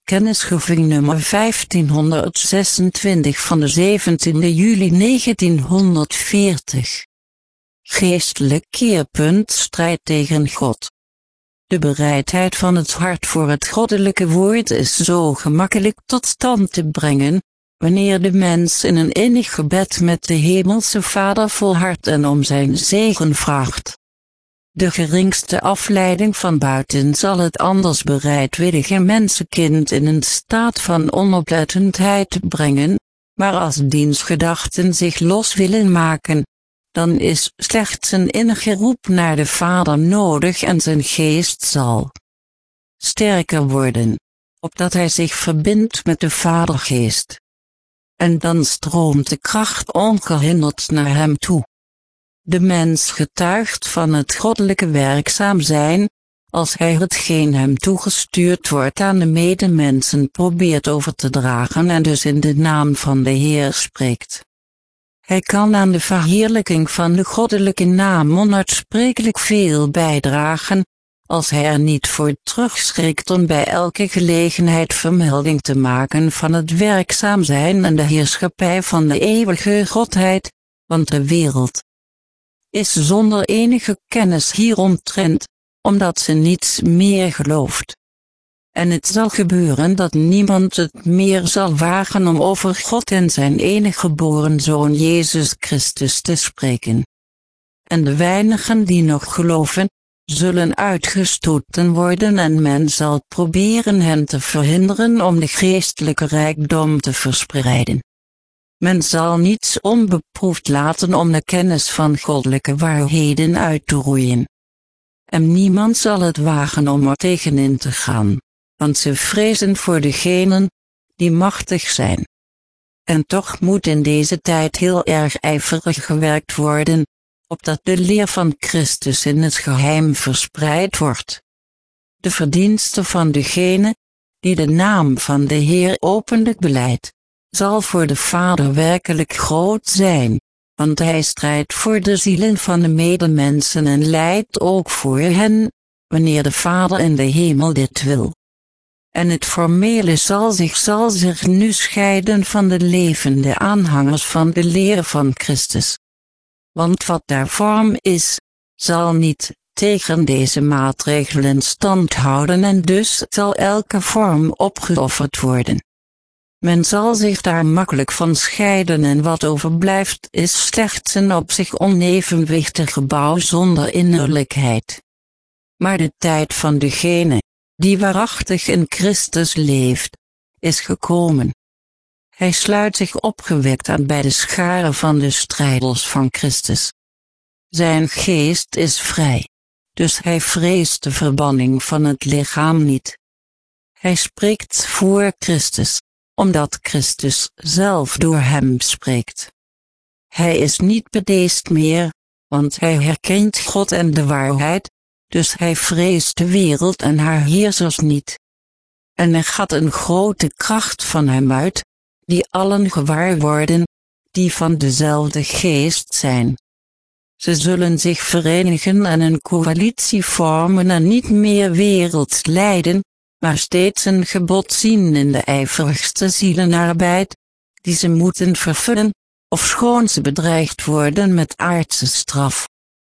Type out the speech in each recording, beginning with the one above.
Kennisgeving nummer 1526 van de 17 juli 1940. Geestelijk keerpunt: strijd tegen God. De bereidheid van het hart voor het goddelijke woord is zo gemakkelijk tot stand te brengen, wanneer de mens in een innig gebed met de Hemelse Vader volhardt en om zijn zegen vraagt. De geringste afleiding van buiten zal het anders bereidwillige mensenkind in een staat van onoplettendheid brengen, maar als diens gedachten zich los willen maken, dan is slechts een innige roep naar de Vader nodig en zijn geest zal sterker worden, opdat hij zich verbindt met de Vadergeest. En dan stroomt de kracht ongehinderd naar hem toe. De mens getuigt van het goddelijke werkzaam zijn, als hij hetgeen hem toegestuurd wordt aan de medemensen probeert over te dragen en dus in de naam van de Heer spreekt. Hij kan aan de verheerlijking van de goddelijke naam onuitsprekelijk veel bijdragen, als hij er niet voor terugschrikt om bij elke gelegenheid vermelding te maken van het werkzaam zijn en de heerschappij van de eeuwige Godheid, want de wereld is zonder enige kennis hieromtrent, omdat ze niets meer gelooft. En het zal gebeuren dat niemand het meer zal wagen om over God en zijn enige geboren Zoon Jezus Christus te spreken. En de weinigen die nog geloven, zullen uitgestoten worden en men zal proberen hen te verhinderen om de geestelijke rijkdom te verspreiden. Men zal niets onbeproefd laten om de kennis van goddelijke waarheden uit te roeien. En niemand zal het wagen om er tegenin te gaan, want ze vrezen voor degenen die machtig zijn. En toch moet in deze tijd heel erg ijverig gewerkt worden, opdat de leer van Christus in het geheim verspreid wordt. De verdienste van degene die de naam van de Heer openlijk belijdt, zal voor de Vader werkelijk groot zijn, want hij strijdt voor de zielen van de medemensen en lijdt ook voor hen, wanneer de Vader in de hemel dit wil. En het formele zal zich nu scheiden van de levende aanhangers van de leer van Christus. Want wat daar vorm is, zal niet tegen deze maatregelen stand houden en dus zal elke vorm opgeofferd worden. Men zal zich daar makkelijk van scheiden en wat overblijft is slechts een op zich onevenwichtig gebouw zonder innerlijkheid. Maar de tijd van degene die waarachtig in Christus leeft, is gekomen. Hij sluit zich opgewekt aan bij de schare van de strijders van Christus. Zijn geest is vrij, dus hij vreest de verbanning van het lichaam niet. Hij spreekt voor Christus, omdat Christus zelf door hem spreekt. Hij is niet bedeesd meer, want hij herkent God en de waarheid, dus hij vreest de wereld en haar heersers niet. En er gaat een grote kracht van hem uit, die allen gewaar worden, die van dezelfde geest zijn. Ze zullen zich verenigen en een coalitie vormen en niet meer werelds lijden, maar steeds een gebod zien in de ijverigste zielenarbeid, die ze moeten vervullen, ofschoon ze bedreigd worden met aardse straf.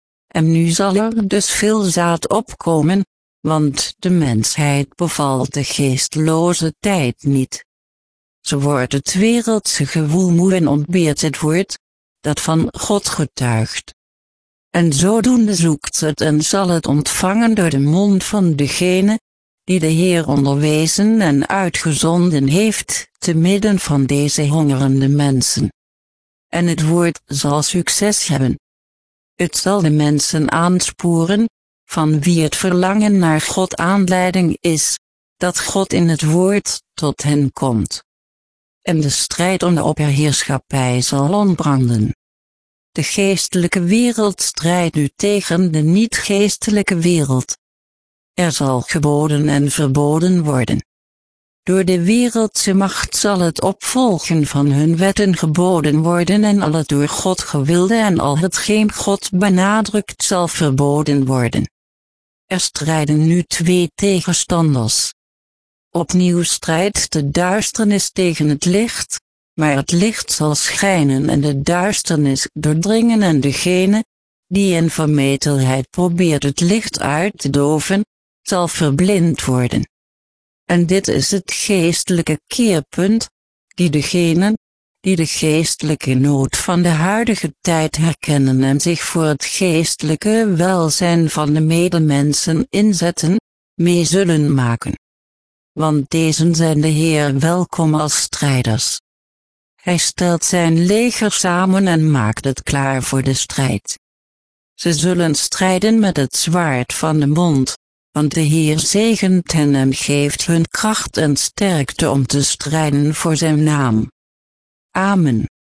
En nu zal er dus veel zaad opkomen, want de mensheid bevalt de geestloze tijd niet. Ze wordt het wereldse gewoel moe en ontbeert het woord, dat van God getuigt. En zodoende zoekt ze het en zal het ontvangen door de mond van degene, die de Heer onderwezen en uitgezonden heeft, te midden van deze hongerende mensen. En het woord zal succes hebben. Het zal de mensen aansporen, van wie het verlangen naar God aanleiding is, dat God in het woord tot hen komt. En de strijd om de opperheerschappij zal ontbranden. De geestelijke wereld strijdt nu tegen de niet-geestelijke wereld. Er zal geboden en verboden worden. Door de wereldse macht zal het opvolgen van hun wetten geboden worden en al het door God gewilde en al hetgeen God benadrukt zal verboden worden. Er strijden nu twee tegenstanders. Opnieuw strijdt de duisternis tegen het licht, maar het licht zal schijnen en de duisternis doordringen en degene, die in vermetelheid probeert het licht uit te doven, zal verblind worden. En dit is het geestelijke keerpunt, die degenen, die de geestelijke nood van de huidige tijd herkennen en zich voor het geestelijke welzijn van de medemensen inzetten, mee zullen maken. Want deze zijn de Heer welkom als strijders. Hij stelt zijn leger samen en maakt het klaar voor de strijd. Ze zullen strijden met het zwaard van de mond, want de Heer zegent hen en geeft hun kracht en sterkte om te strijden voor zijn naam. Amen.